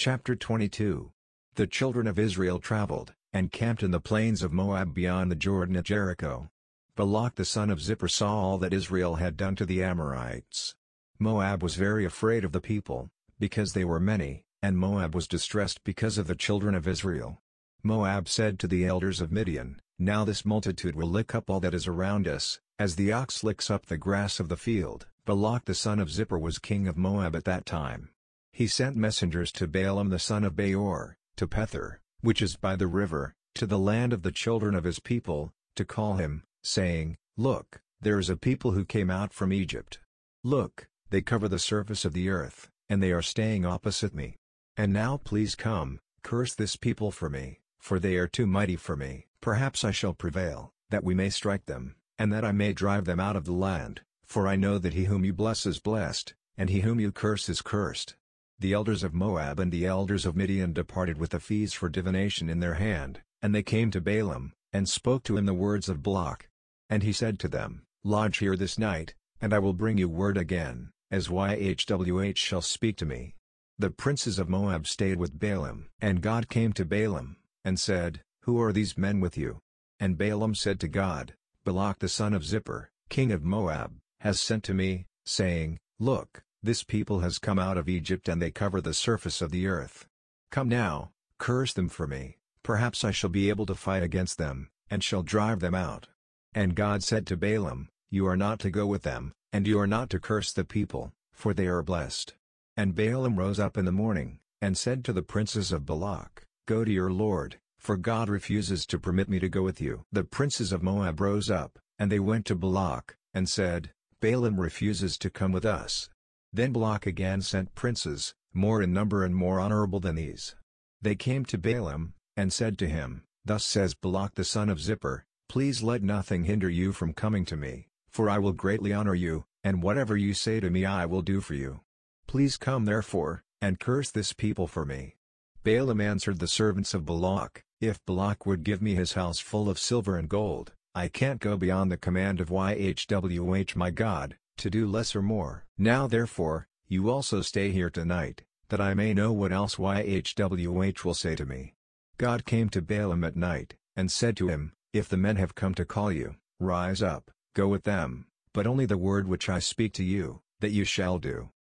Chapter 22. The children of Israel traveled, and camped in the plains of Moab beyond the Jordan at Jericho. Balak the son of Zippor saw all that Israel had done to the Amorites. Moab was very afraid of the people, because they were many, and Moab was distressed because of the children of Israel. Moab said to the elders of Midian, "Now this multitude will lick up all that is around us, as the ox licks up the grass of the field." Balak the son of Zippor was king of Moab at that time. He sent messengers to Balaam the son of Beor, to Pethor, which is by the river, to the land of the children of his people, to call him, saying, "Look, there is a people who came out from Egypt. Look, they cover the surface of the earth, and they are staying opposite me. And now please come, curse this people for me, for they are too mighty for me. Perhaps I shall prevail, that we may strike them, and that I may drive them out of the land, for I know that he whom you bless is blessed, and he whom you curse is cursed." The elders of Moab and the elders of Midian departed with the fees for divination in their hand, and they came to Balaam, and spoke to him the words of Balak. And he said to them, "Lodge here this night, and I will bring you word again, as Yhwh shall speak to me." The princes of Moab stayed with Balaam. And God came to Balaam, and said, "Who are these men with you?" And Balaam said to God, "Balak the son of Zippor, king of Moab, has sent to me, saying, Look, this people has come out of Egypt and they cover the surface of the earth. Come now, curse them for me, perhaps I shall be able to fight against them, and shall drive them out." And God said to Balaam, "You are not to go with them, and you are not to curse the people, for they are blessed." And Balaam rose up in the morning, and said to the princes of Balak, "Go to your lord, for God refuses to permit me to go with you." The princes of Moab rose up, and they went to Balak, and said, "Balaam refuses to come with us." Then Balak again sent princes, more in number and more honorable than these. They came to Balaam, and said to him, "Thus says Balak the son of Zippor, Please let nothing hinder you from coming to me, for I will greatly honor you, and whatever you say to me I will do for you. Please come therefore, and curse this people for me." Balaam answered the servants of Balak, "If Balak would give me his house full of silver and gold, I can't go beyond the command of Yhwh my God, to do less or more. Now therefore, you also stay here tonight, that I may know what else Yhwh will say to me." God came to Balaam at night, and said to him, "If the men have come to call you, rise up, go with them, but only the word which I speak to you, that you shall do."